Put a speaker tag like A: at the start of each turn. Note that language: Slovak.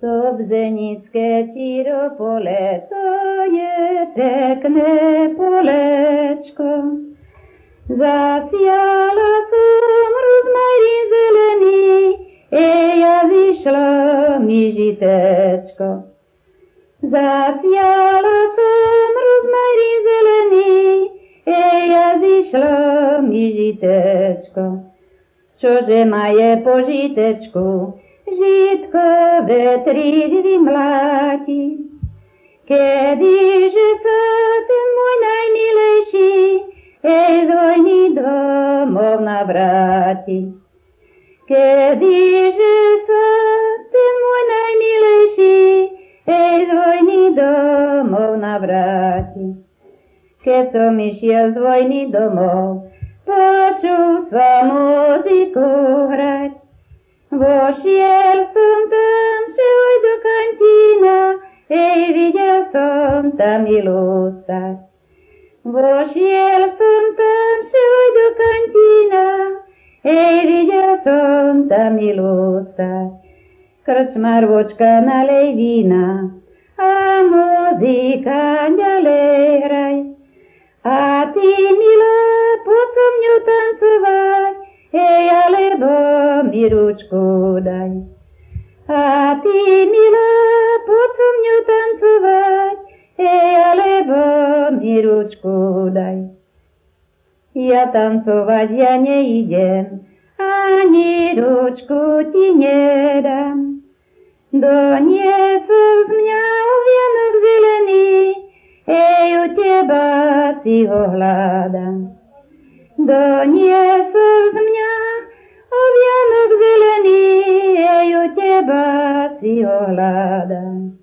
A: To bzenické Čiropole, to je pekné polečko. Zasiala som rozmarín zelený, ja zišlo mi žitečko. Zasiala som rozmarín zelený, ja zišlo mi žitečko. Čože ma je po žitečku, žitko vetrík vymláti. Kedyže sa ten môj najmilejší, z vojny domov navráti. Kedyže sa ten môj najmilejší, z vojny domov navráti. Keď som išiel z vojny domov, počul som muziku hrať. Vošiel som tam všeoj do kantína, videl som tam milú stať. Vošiel som tam všeoj do kantína, videl som tam milú stať. Krčmarvočka nalej vína a muzika ďalej hraj. A ty, milá, poď so mňou tancovať, alebo mi ručku daj. A ty, milá, poď so mňou tancovať, alebo mi ručku daj. Ja tancovať ja neidem, ani ručku ti nedám. Doniesol z mňa ovianok zelený, u teba si ho hľadám. Doniesol z mňa ovianok zelený, u teba si ho hľadám.